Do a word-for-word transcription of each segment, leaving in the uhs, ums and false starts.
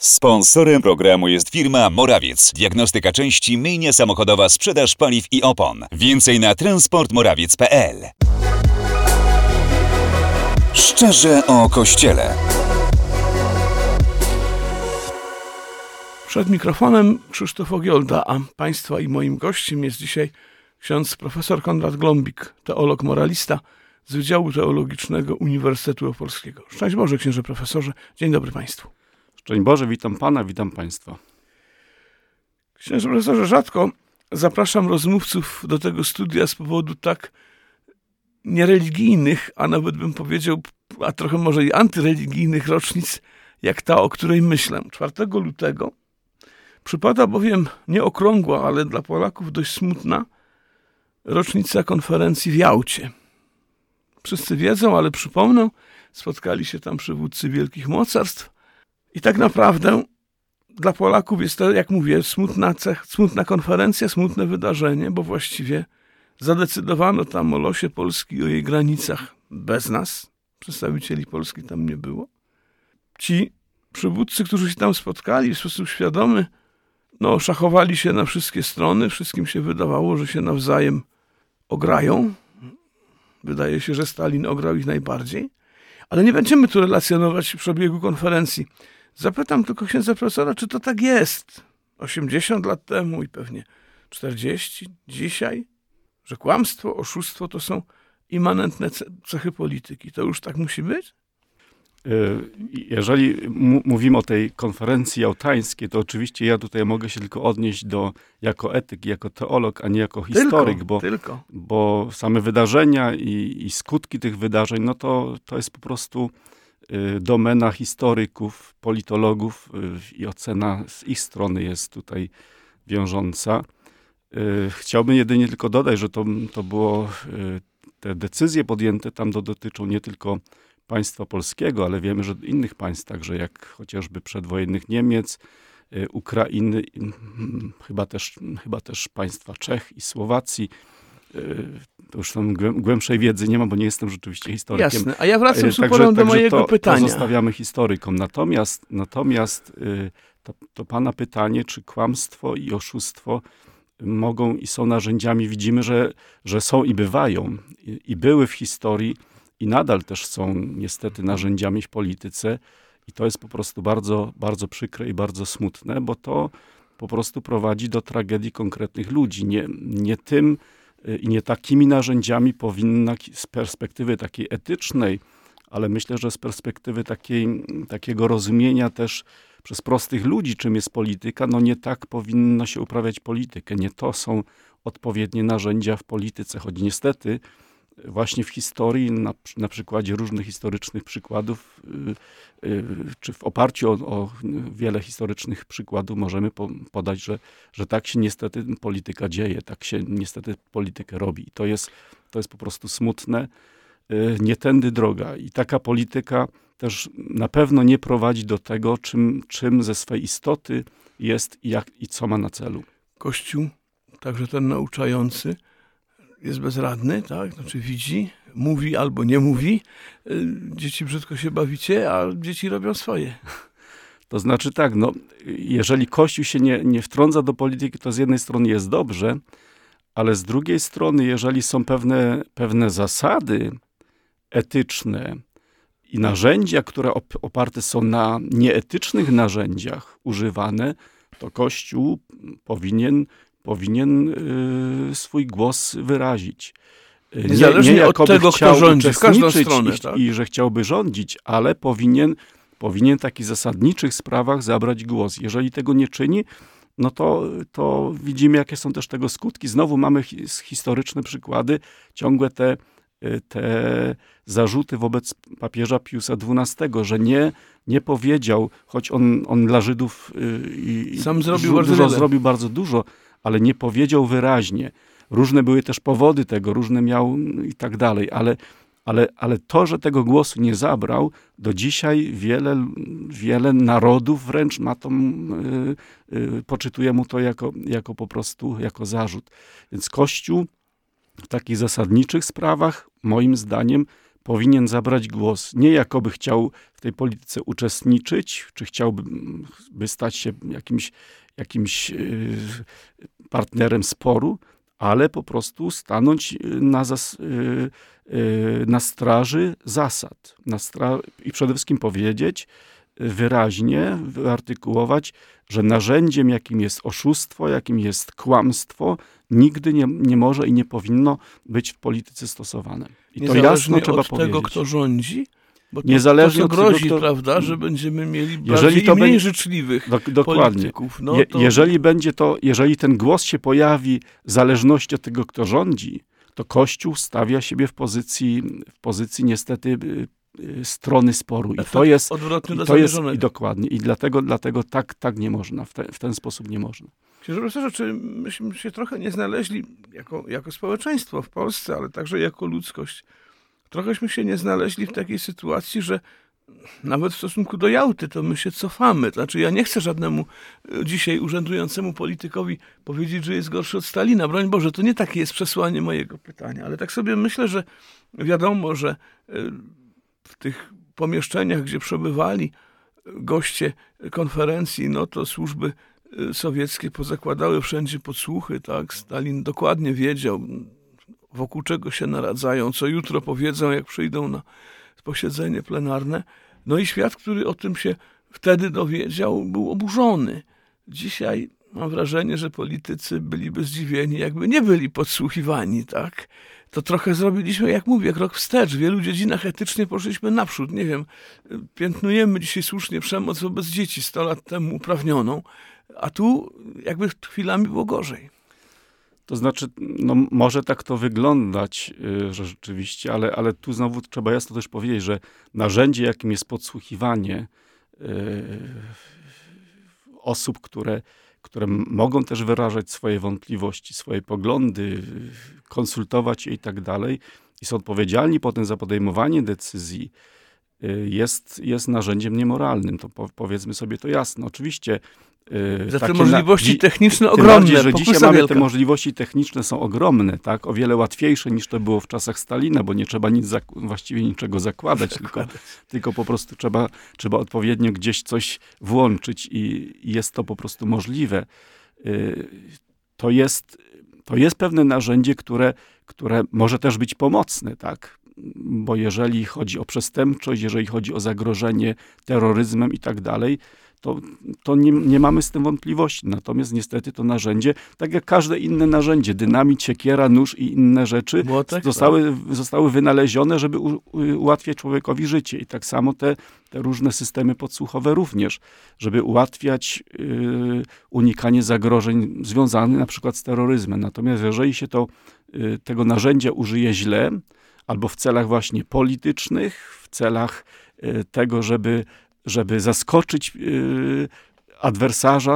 Sponsorem programu jest firma Morawiec. Diagnostyka części, myjnia samochodowa, sprzedaż paliw i opon. Więcej na transport morawiec kropka p l. Szczerze o Kościele. Przed mikrofonem Krzysztof Ogiolda, a Państwa i moim gościem jest dzisiaj ksiądz profesor Konrad Glombik, teolog moralista z Wydziału Teologicznego Uniwersytetu Opolskiego. Szczęść Boże, księże profesorze. Dzień dobry Państwu. Szczęść Boże, witam Pana, witam Państwa. Księże profesorze, rzadko zapraszam rozmówców do tego studia z powodu tak niereligijnych, a nawet bym powiedział, a trochę może i antyreligijnych rocznic, jak ta, o której myślę. czwartego lutego przypada bowiem nie okrągła, ale dla Polaków dość smutna rocznica konferencji w Jałcie. Wszyscy wiedzą, ale przypomnę, spotkali się tam przywódcy wielkich mocarstw i tak naprawdę dla Polaków jest to, jak mówię, smutna, cech, smutna konferencja, smutne wydarzenie, bo właściwie zadecydowano tam o losie Polski i o jej granicach bez nas. Przedstawicieli Polski tam nie było. Ci przywódcy, którzy się tam spotkali w sposób świadomy, no, szachowali się na wszystkie strony. Wszystkim się wydawało, że się nawzajem ograją. Wydaje się, że Stalin ograł ich najbardziej. Ale nie będziemy tu relacjonować przebiegu konferencji. Zapytam tylko księdza profesora, czy to tak jest osiemdziesiąt lat temu i pewnie czterdzieści dzisiaj, że kłamstwo, oszustwo to są immanentne cechy polityki. To już tak musi być? Jeżeli m- mówimy o tej konferencji jałtańskiej, to oczywiście ja tutaj mogę się tylko odnieść do, jako etyk, jako teolog, a nie jako historyk, tylko, bo, tylko. bo same wydarzenia i, i skutki tych wydarzeń, no to, to jest po prostu y, domena historyków, politologów y, i ocena z ich strony jest tutaj wiążąca. Y, chciałbym jedynie tylko dodać, że to, to było, y, te decyzje podjęte tam do, dotyczą nie tylko państwa polskiego, ale wiemy, że innych państw, także jak chociażby przedwojennych Niemiec, y, Ukrainy, y, chyba też, chyba też państwa Czech i Słowacji. Y, to już tam głębszej wiedzy nie mam, bo nie jestem rzeczywiście historykiem. Jasne, a ja wracam y, z uporem do mojego to, pytania. To zostawiamy historykom. Natomiast, natomiast y, to, to pana pytanie, czy kłamstwo i oszustwo mogą i są narzędziami, widzimy, że, że są i bywają. I, i były w historii, i nadal też są niestety narzędziami w polityce i to jest po prostu bardzo, bardzo przykre i bardzo smutne, bo to po prostu prowadzi do tragedii konkretnych ludzi. Nie, nie tym i nie takimi narzędziami powinna z perspektywy takiej etycznej, ale myślę, że z perspektywy takiej, takiego rozumienia też przez prostych ludzi, czym jest polityka, no nie tak powinno się uprawiać politykę. Nie to są odpowiednie narzędzia w polityce, choć niestety właśnie w historii, na, na przykładzie różnych historycznych przykładów, yy, yy, czy w oparciu o, o wiele historycznych przykładów możemy po, podać, że, że tak się niestety polityka dzieje, tak się niestety politykę robi. I to jest, to jest po prostu smutne, yy, nie tędy droga. I taka polityka też na pewno nie prowadzi do tego, czym, czym ze swej istoty jest i, jak, i co ma na celu. Kościół, także ten nauczający, jest bezradny, tak? Znaczy widzi, mówi albo nie mówi. Dzieci brzydko się bawicie, a dzieci robią swoje. To znaczy tak, no, jeżeli Kościół się nie, nie wtrąca do polityki, to z jednej strony jest dobrze, ale z drugiej strony, jeżeli są pewne, pewne zasady etyczne i narzędzia, które oparte są na nieetycznych narzędziach używane, to Kościół powinien powinien y, swój głos wyrazić. Niezależnie nie, nie od tego, kto rządzi, w każdą stronę. I, tak? I że chciałby rządzić, ale powinien, powinien w takich zasadniczych sprawach zabrać głos. Jeżeli tego nie czyni, no to, to widzimy, jakie są też tego skutki. Znowu mamy hi, historyczne przykłady, ciągłe te, te zarzuty wobec papieża Piusa dwunastego, że nie, nie powiedział, choć on, on dla Żydów y, Sam zrobił dużo, bardzo dużo wiele. zrobił bardzo dużo, ale nie powiedział wyraźnie. Różne były też powody tego, różne miał i tak dalej, ale, ale, ale to, że tego głosu nie zabrał, do dzisiaj wiele, wiele narodów wręcz ma to, yy, yy, poczytuje mu to jako, jako po prostu, jako zarzut. Więc Kościół w takich zasadniczych sprawach, moim zdaniem, powinien zabrać głos. Nie jakoby chciał w tej polityce uczestniczyć, czy chciałby by stać się jakimś, jakimś partnerem sporu, ale po prostu stanąć na, zas, na straży zasad. Na stra- I przede wszystkim powiedzieć wyraźnie, wyartykułować, że narzędziem, jakim jest oszustwo, jakim jest kłamstwo, nigdy nie, nie może i nie powinno być w polityce stosowane. I to jasno trzeba od powiedzieć. tego, kto rządzi, bo to, Niezależnie to od co grozi, tego, kto... prawda, że będziemy mieli bardziej jeżeli to i mniej będzie... życzliwych Dok- dokładnie. polityków. No Je, to... jeżeli będzie to, jeżeli ten głos się pojawi w zależności od tego, kto rządzi, to Kościół stawia siebie w pozycji, w pozycji niestety y, y, strony sporu. I Efekt to jest, odwrotny do i to jest zamierzonego. i dokładnie. I dlatego, dlatego tak, tak nie można. W, te, w ten sposób nie można. Księże profesorze, czy myśmy się trochę nie znaleźli jako, jako społeczeństwo w Polsce, ale także jako ludzkość, trochęśmy się nie znaleźli w takiej sytuacji, że nawet w stosunku do Jałty to my się cofamy. Znaczy ja nie chcę żadnemu dzisiaj urzędującemu politykowi powiedzieć, że jest gorszy od Stalina. Broń Boże, to nie takie jest przesłanie mojego pytania, ale tak sobie myślę, że wiadomo, że w tych pomieszczeniach, gdzie przebywali goście konferencji, no to służby sowieckie pozakładały wszędzie podsłuchy, tak? Stalin dokładnie wiedział, wokół czego się naradzają, co jutro powiedzą, jak przyjdą na posiedzenie plenarne. No i świat, który o tym się wtedy dowiedział, był oburzony. Dzisiaj mam wrażenie, że politycy byliby zdziwieni, jakby nie byli podsłuchiwani, tak? To trochę zrobiliśmy, jak mówię, krok wstecz. W wielu dziedzinach etycznie poszliśmy naprzód. Nie wiem, piętnujemy dzisiaj słusznie przemoc wobec dzieci sto lat temu uprawnioną, a tu jakby chwilami było gorzej. To znaczy, no może tak to wyglądać, yy, że rzeczywiście, ale, ale tu znowu trzeba jasno też powiedzieć, że narzędzie, jakim jest podsłuchiwanie yy, osób, które, które mogą też wyrażać swoje wątpliwości, swoje poglądy, konsultować je i tak dalej, i są odpowiedzialni potem za podejmowanie decyzji, yy, jest, jest narzędziem niemoralnym. To po, powiedzmy sobie to jasno. Oczywiście Za te możliwości na, techniczne ogromne. Tym bardziej, że dzisiaj mamy wielka. Te możliwości techniczne są ogromne, tak? O wiele łatwiejsze niż to było w czasach Stalina, bo nie trzeba nic zak- właściwie niczego zakładać, tylko, tylko po prostu trzeba, trzeba odpowiednio gdzieś coś włączyć i, i jest to po prostu możliwe. Yy, to jest, to jest pewne narzędzie, które, które może też być pomocne, tak? Bo jeżeli chodzi o przestępczość, jeżeli chodzi o zagrożenie terroryzmem i tak dalej, to, to nie, nie mamy z tym wątpliwości. Natomiast niestety to narzędzie, tak jak każde inne narzędzie, dynamit, siekiera, nóż i inne rzeczy, Młotek, zostały, zostały wynalezione, żeby u, u, ułatwiać człowiekowi życie. I tak samo te, te różne systemy podsłuchowe również, żeby ułatwiać yy, unikanie zagrożeń związanych na przykład z terroryzmem. Natomiast jeżeli się to, yy, tego narzędzia użyje źle, albo w celach właśnie politycznych, w celach yy, tego, żeby żeby zaskoczyć y, adwersarza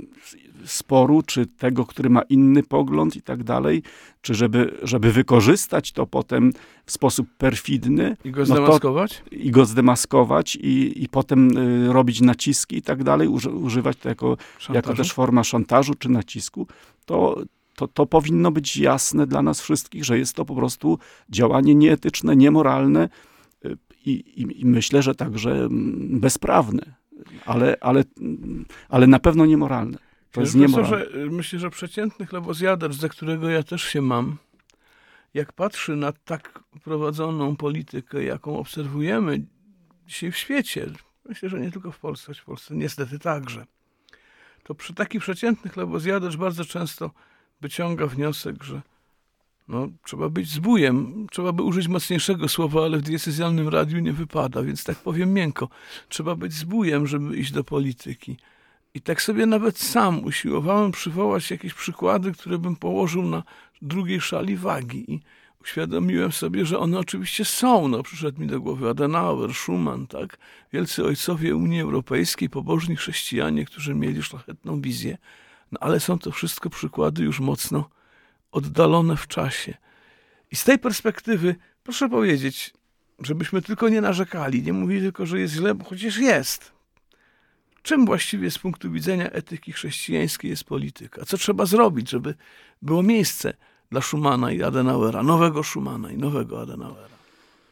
sporu, czy tego, który ma inny pogląd i tak dalej, czy żeby, żeby wykorzystać to potem w sposób perfidny. I go zdemaskować? No to, I go zdemaskować i, i potem y, robić naciski i tak dalej, uży, używać to jako, jako też forma szantażu czy nacisku, to, to, to powinno być jasne dla nas wszystkich, że jest to po prostu działanie nieetyczne, niemoralne, I, i, I myślę, że także bezprawne, ale, ale, ale na pewno niemoralne. To jest niemoralne. Myślę, że przeciętny chlebozjadacz, za którego ja też się mam, jak patrzy na tak prowadzoną politykę, jaką obserwujemy dzisiaj w świecie, myślę, że nie tylko w Polsce, choć w Polsce niestety także, to przy taki przeciętny chlebozjadacz bardzo często wyciąga wniosek, że no, trzeba być zbójem, trzeba by użyć mocniejszego słowa, ale w diecezjalnym radiu nie wypada, więc tak powiem miękko. Trzeba być zbójem, żeby iść do polityki. I tak sobie nawet sam usiłowałem przywołać jakieś przykłady, które bym położył na drugiej szali wagi i uświadomiłem sobie, że one oczywiście są. No, przyszedł mi do głowy Adenauer, Schuman, tak? Wielcy ojcowie Unii Europejskiej, pobożni chrześcijanie, którzy mieli szlachetną wizję. No, ale są to wszystko przykłady już mocno oddalone w czasie. I z tej perspektywy proszę powiedzieć, żebyśmy tylko nie narzekali, nie mówili tylko, że jest źle, bo chociaż jest. Czym właściwie z punktu widzenia etyki chrześcijańskiej jest polityka? Co trzeba zrobić, żeby było miejsce dla Schumana i Adenauera, nowego Schumana i nowego Adenauera?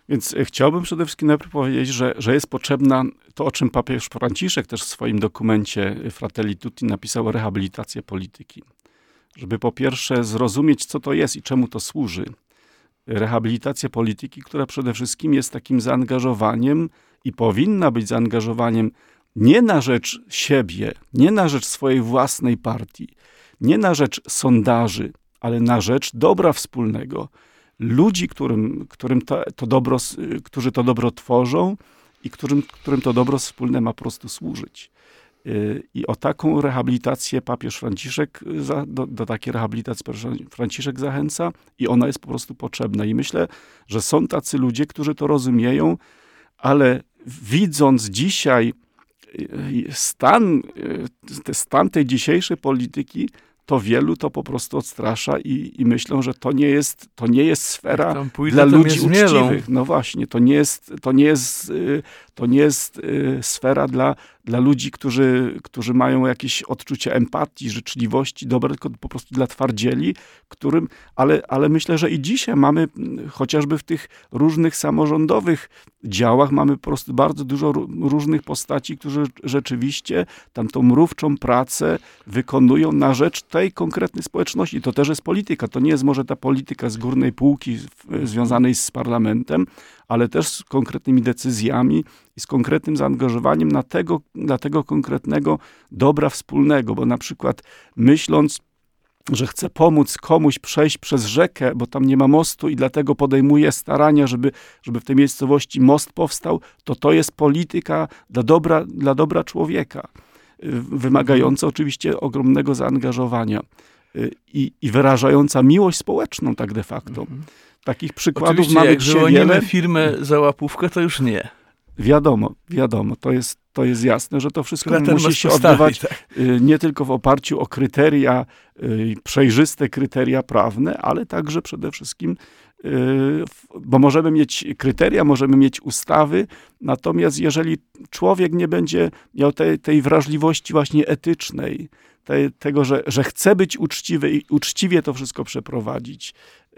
Więc chciałbym przede wszystkim najpierw powiedzieć, że, że jest potrzebna to, o czym papież Franciszek też w swoim dokumencie Fratelli Tutti napisał, rehabilitacja polityki. Żeby po pierwsze zrozumieć, co to jest i czemu to służy. Rehabilitacja polityki, która przede wszystkim jest takim zaangażowaniem i powinna być zaangażowaniem nie na rzecz siebie, nie na rzecz swojej własnej partii, nie na rzecz sondaży, ale na rzecz dobra wspólnego. Ludzi, którym, którym to, to dobro, którzy to dobro tworzą i którym, którym to dobro wspólne ma po prostu służyć. I o taką rehabilitację papież Franciszek, do, do takiej rehabilitacji Franciszek zachęca i ona jest po prostu potrzebna. I myślę, że są tacy ludzie, którzy to rozumieją, ale widząc dzisiaj stan, stan tej dzisiejszej polityki, to wielu to po prostu odstrasza i, i myślą, że to nie jest, to nie jest sfera pójdę, dla ludzi uczciwych. No właśnie, to nie jest, to nie jest, to nie jest sfera dla, dla ludzi, którzy, którzy mają jakieś odczucie empatii, życzliwości, dobre, tylko po prostu dla twardzieli, którym, ale, ale myślę, że i dzisiaj mamy, chociażby w tych różnych samorządowych działach, mamy po prostu bardzo dużo różnych postaci, którzy rzeczywiście tam tą mrówczą pracę wykonują na rzecz tej konkretnej społeczności. To też jest polityka. To nie jest może ta polityka z górnej półki w, związanej z parlamentem, ale też z konkretnymi decyzjami i z konkretnym zaangażowaniem na tego, na tego konkretnego dobra wspólnego, bo na przykład myśląc, że chce pomóc komuś przejść przez rzekę, bo tam nie ma mostu i dlatego podejmuje starania, żeby, żeby w tej miejscowości most powstał, to to jest polityka dla dobra, dla dobra człowieka, wymagająca oczywiście ogromnego zaangażowania i, i wyrażająca miłość społeczną tak de facto. Takich przykładów oczywiście, mamy jak dzisiaj wiele. firmę za łapówkę, to już nie. Wiadomo, wiadomo, to jest, to jest jasne, że to wszystko Która musi się odbywać tak. nie tylko w oparciu o kryteria, przejrzyste kryteria prawne, ale także przede wszystkim, bo możemy mieć kryteria, możemy mieć ustawy, natomiast jeżeli człowiek nie będzie miał tej, tej wrażliwości właśnie etycznej, tej, tego, że, że chce być uczciwy i uczciwie to wszystko przeprowadzić,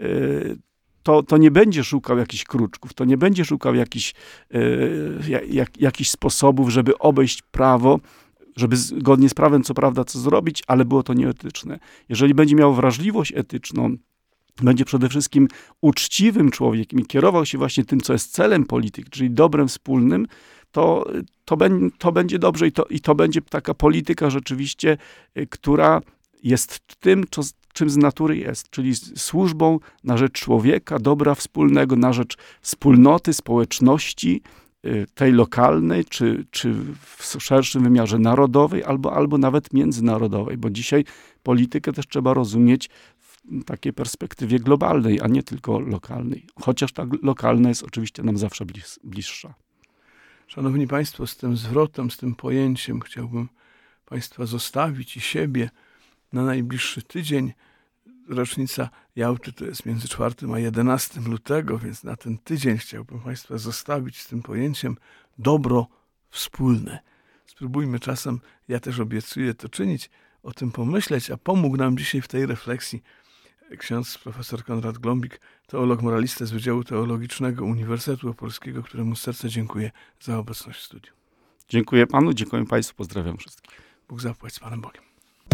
To, to nie będzie szukał jakichś kruczków, to nie będzie szukał jakichś, e, jak, jakichś sposobów, żeby obejść prawo, żeby zgodnie z prawem, co prawda, co zrobić, ale było to nieetyczne. Jeżeli będzie miał wrażliwość etyczną, będzie przede wszystkim uczciwym człowiekiem i kierował się właśnie tym, co jest celem polityki, czyli dobrem wspólnym, to, to, be, to będzie dobrze i to, i to będzie taka polityka rzeczywiście, która jest tym, co czym z natury jest, czyli służbą na rzecz człowieka, dobra wspólnego, na rzecz wspólnoty, społeczności, tej lokalnej, czy, czy w szerszym wymiarze narodowej, albo, albo nawet międzynarodowej, bo dzisiaj politykę też trzeba rozumieć w takiej perspektywie globalnej, a nie tylko lokalnej. Chociaż ta lokalna jest oczywiście nam zawsze blis, bliższa. Szanowni Państwo, z tym zwrotem, z tym pojęciem chciałbym Państwa zostawić i siebie na najbliższy tydzień. Rocznica Jałty to jest między czwartym a jedenastym lutego, więc na ten tydzień chciałbym Państwa zostawić z tym pojęciem dobro wspólne. Spróbujmy czasem, ja też obiecuję to czynić, o tym pomyśleć, a pomógł nam dzisiaj w tej refleksji ksiądz profesor Konrad Glombik, teolog moralista z Wydziału Teologicznego Uniwersytetu Opolskiego, któremu z serca dziękuję za obecność w studiu. Dziękuję Panu, dziękuję Państwu, pozdrawiam wszystkich. Bóg zapłać z Panem Bogiem.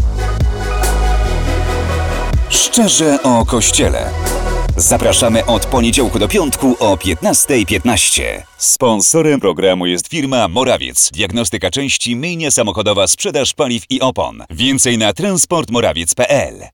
Szczerze o Kościele. Zapraszamy od poniedziałku do piątku o piętnasta piętnaście. Sponsorem programu jest firma Morawiec. Diagnostyka części, myjnia samochodowa, sprzedaż paliw i opon. Więcej na transport morawiec kropka p l.